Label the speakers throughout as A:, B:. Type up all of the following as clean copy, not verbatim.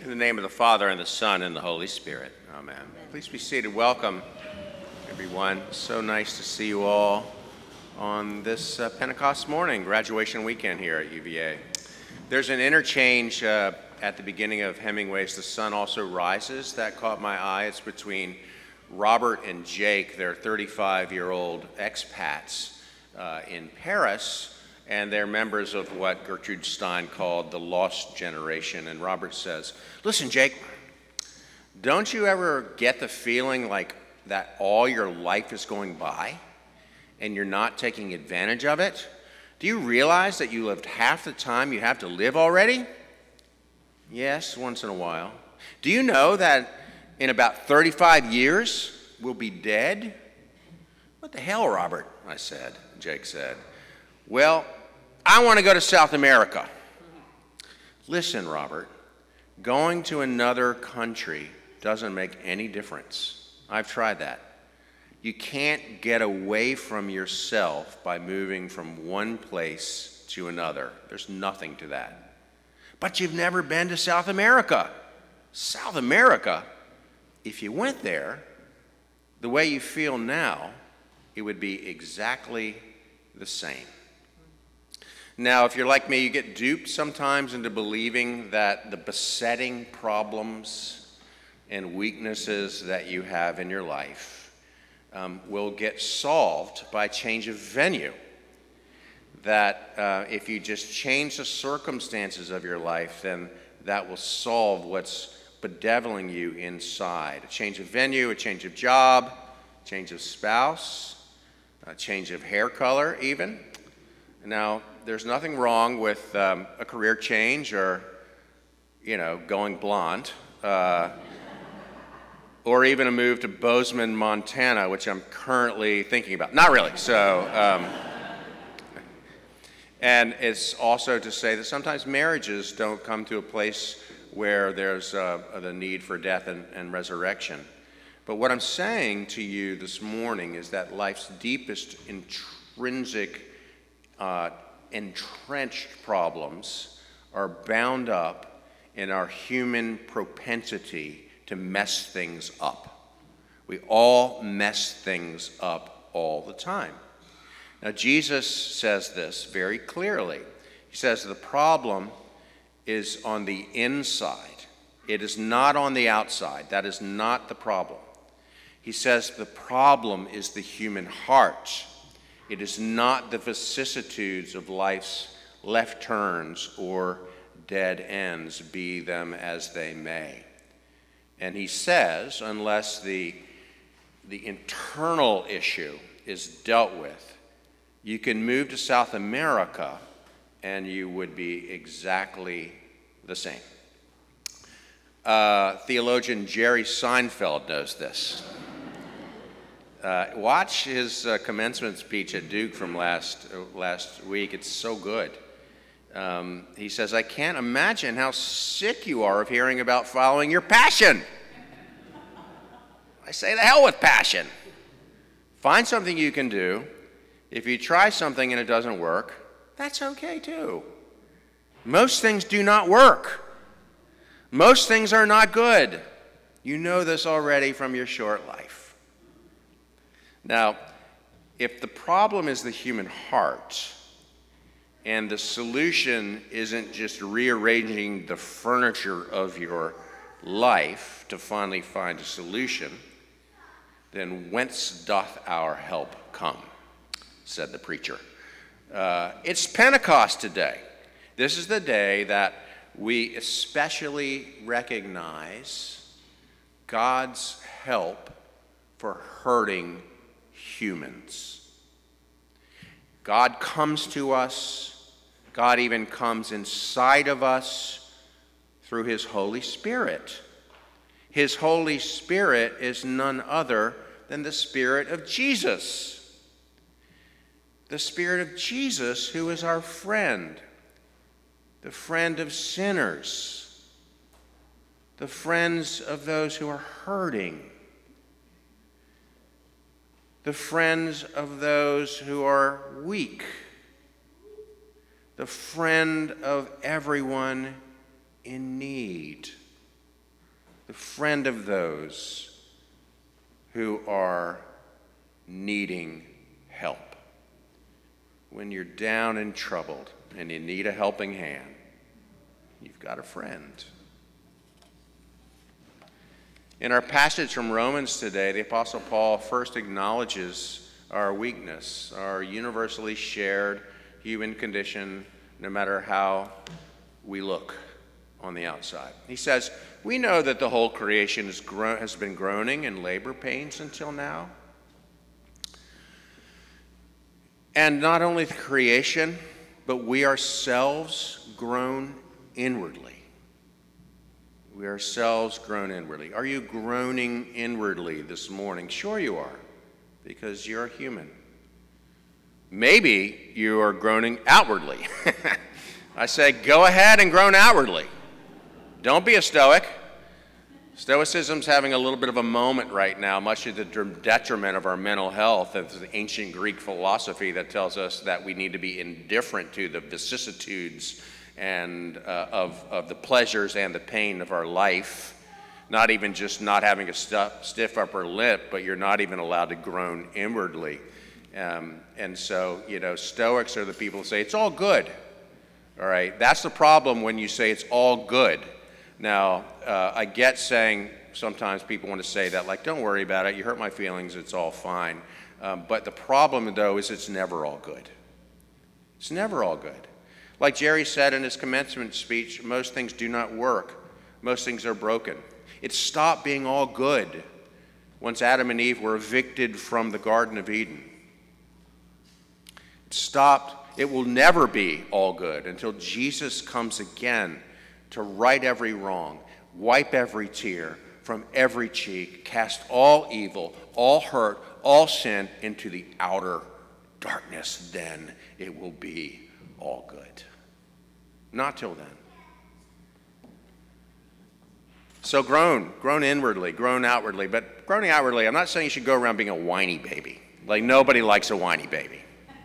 A: In the name of the Father, and the Son, and the Holy Spirit. Amen. Please be seated. Welcome, everyone. So nice to see you all on this Pentecost morning, graduation weekend here at UVA. There's an interchange at the beginning of Hemingway's The Sun Also Rises that caught my eye. It's between Robert and Jake. They're 35-year-old expats in Paris, and they're members of what Gertrude Stein called the lost generation. And Robert says, "Listen, Jake, don't you ever get the feeling like that all your life is going by and you're not taking advantage of it? Do you realize that you lived half the time you have to live already?" "Yes, once in a while." "Do you know that in about 35 years we'll be dead?" "What the hell, Robert?" I said. Jake said, "Well, I want to go to South America." "Listen, Robert, going to another country doesn't make any difference. I've tried that. You can't get away from yourself by moving from one place to another. There's nothing to that." "But you've never been to South America." "South America? If you went there, the way you feel now, it would be exactly the same." Now, if you're like me, you get duped sometimes into believing that the besetting problems and weaknesses that you have in your life will get solved by change of venue. That if you just change the circumstances of your life, then that will solve what's bedeviling you inside. A change of venue, a change of job, a change of spouse, a change of hair color even. Now, there's nothing wrong with a career change or, going blonde, or even a move to Bozeman, Montana, which I'm currently thinking about. Not really. And it's also to say that sometimes marriages don't come to a place where there's the need for death and resurrection. But what I'm saying to you this morning is that life's deepest intrinsic entrenched problems are bound up in our human propensity to mess things up. We all mess things up all the time. Now, Jesus says this very clearly. He says the problem is on the inside. It is not on the outside. That is not the problem. He says the problem is the human heart. It is not the vicissitudes of life's left turns or dead ends, be them as they may. And he says, unless the internal issue is dealt with, you can move to South America and you would be exactly the same. Theologian Jerry Seinfeld knows this. Watch his commencement speech at Duke from last week. It's so good. He says, "I can't imagine how sick you are of hearing about following your passion." I say, the hell with passion. Find something you can do. If you try something and it doesn't work, that's okay too. Most things do not work. Most things are not good. You know this already from your short life. Now, if the problem is the human heart, and the solution isn't just rearranging the furniture of your life to finally find a solution, then whence doth our help come, said the preacher. It's Pentecost today. This is the day that we especially recognize God's help for hurting humans. God comes to us. God even comes inside of us through his Holy Spirit. His Holy Spirit is none other than the Spirit of Jesus. The Spirit of Jesus, who is our friend, the friend of sinners, the friends of those who are hurting, the friends of those who are weak, the friend of everyone in need. the friend of those who are needing help. When you're down and troubled and you need a helping hand, you've got a friend. In our passage from Romans today, the Apostle Paul first acknowledges our weakness, our universally shared human condition, no matter how we look on the outside. He says, "We know that the whole creation has been groaning in labor pains until now." And not only the creation, but we ourselves groan inwardly. We ourselves groan inwardly. Are you groaning inwardly this morning? Sure you are, because you're human. Maybe you are groaning outwardly. I say, go ahead and groan outwardly. Don't be a Stoic. Stoicism's having a little bit of a moment right now, much to the detriment of our mental health. It's the ancient Greek philosophy that tells us that we need to be indifferent to the vicissitudes and of the pleasures and the pain of our life. Not even just not having a stiff upper lip, but you're not even allowed to groan inwardly. And so, Stoics are the people who say, it's all good. All right, that's the problem when you say it's all good. Now, I get saying sometimes people want to say that, like, don't worry about it, you hurt my feelings, it's all fine. But the problem, though, is it's never all good. It's never all good. Like Jerry said in his commencement speech, most things do not work. Most things are broken. It stopped being all good once Adam and Eve were evicted from the Garden of Eden. It stopped. It will never be all good until Jesus comes again to right every wrong, wipe every tear from every cheek, cast all evil, all hurt, all sin into the outer darkness. Then it will be all good. Not till then. So groan inwardly, groan outwardly. But groaning outwardly, I'm not saying you should go around being a whiny baby. Like, nobody likes a whiny baby.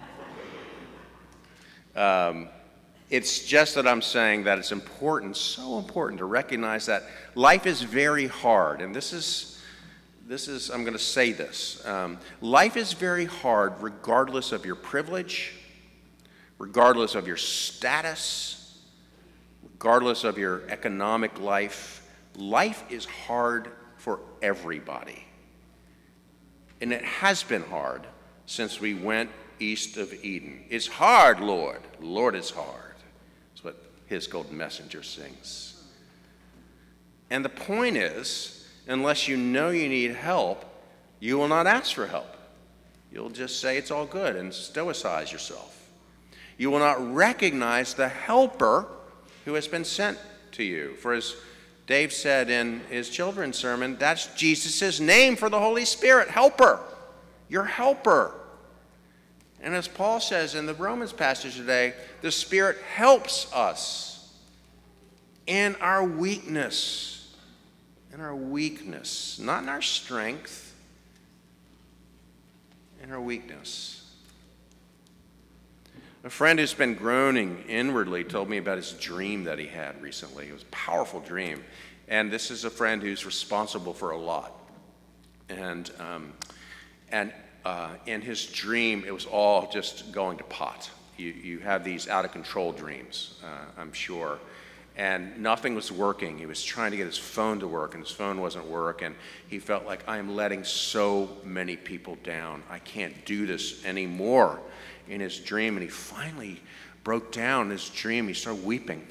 A: It's just that I'm saying that it's important, so important to recognize that life is very hard. And this is I'm going to say this. Life is very hard regardless of your privilege, regardless of your status, regardless of your economic life. Life is hard for everybody. And it has been hard since we went east of Eden. It's hard, Lord. Lord, it's hard. That's what His golden messenger sings. And the point is, unless you know you need help, you will not ask for help. You'll just say it's all good and stoicize yourself. You will not recognize the helper who has been sent to you. For as Dave said in his children's sermon, that's Jesus' name for the Holy Spirit, helper. Your helper. And as Paul says in the Romans passage today, the Spirit helps us in our weakness. In our weakness. Not in our strength. In our weakness. A friend who's been groaning inwardly told me about his dream that he had recently. It was a powerful dream. And this is a friend who's responsible for a lot. And in his dream, it was all just going to pot. You have these out-of-control dreams, I'm sure. And nothing was working. He was trying to get his phone to work, and his phone wasn't working. He felt like, I am letting so many people down. I can't do this anymore. In his dream, and he finally broke down in his dream. He started weeping.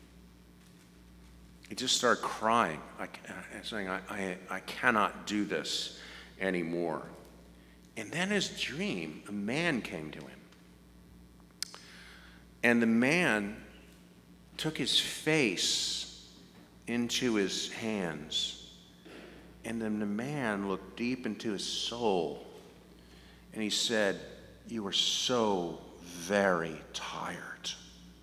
A: He just started crying, saying, I cannot do this anymore. And then his dream, a man came to him. And the man took his face into his hands. And then the man looked deep into his soul. And he said, you are so very tired.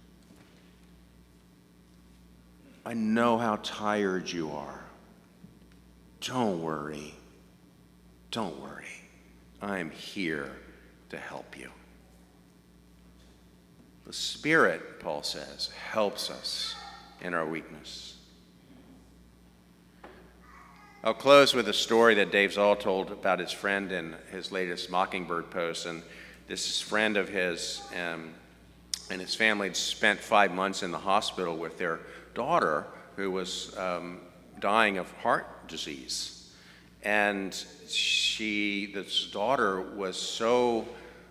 A: I know how tired you are. Don't worry. Don't worry. I am here to help you. The Spirit, Paul says, helps us in our weakness. I'll close with a story that Dave Zoll told about his friend in his latest Mockingbird post. And this friend of his and his family had spent 5 months in the hospital with their daughter, who was dying of heart disease. And this daughter was so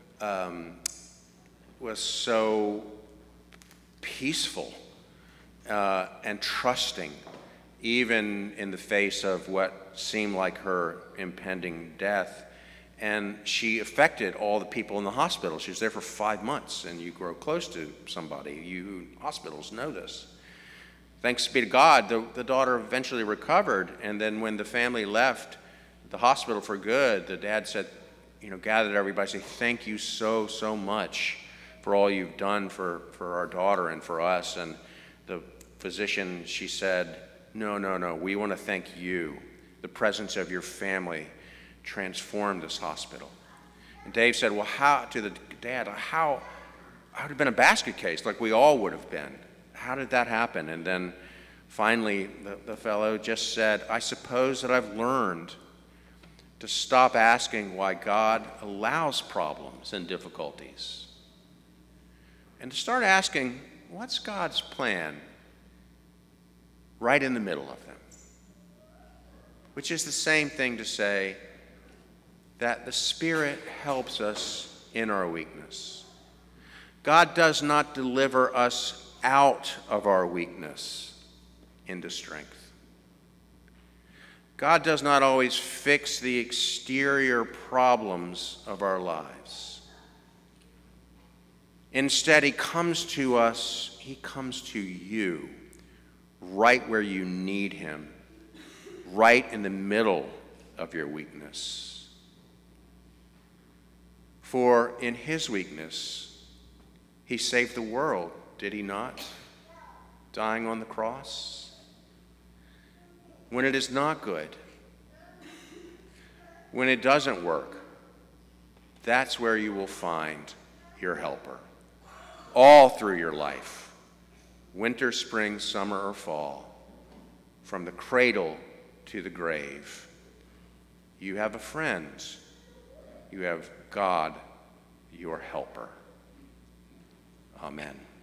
A: peaceful and trusting, even in the face of what seemed like her impending death. And she affected all the people in the hospital. She was there for 5 months, and you grow close to somebody. You hospitals know this. Thanks be to God, the daughter eventually recovered, and then when the family left the hospital for good, the dad said, gathered everybody, said, "Thank you so, so much for all you've done for our daughter and for us." And the physician, she said, No, we want to thank you. The presence of your family transformed this hospital. And Dave said, well, to the dad, how would have been a basket case, like we all would have been. How did that happen? And then finally, the fellow just said, I suppose that I've learned to stop asking why God allows problems and difficulties, and to start asking, what's God's plan right in the middle of them? Which is the same thing to say that the Spirit helps us in our weakness. God does not deliver us out of our weakness into strength. God does not always fix the exterior problems of our lives. Instead, He comes to us, He comes to you, right where you need Him, right in the middle of your weakness. For in His weakness, He saved the world, did He not? Dying on the cross. When it is not good, when it doesn't work, that's where you will find your helper. All through your life, winter, spring, summer, or fall, from the cradle to the grave, you have a friend. You have God, your helper. Amen.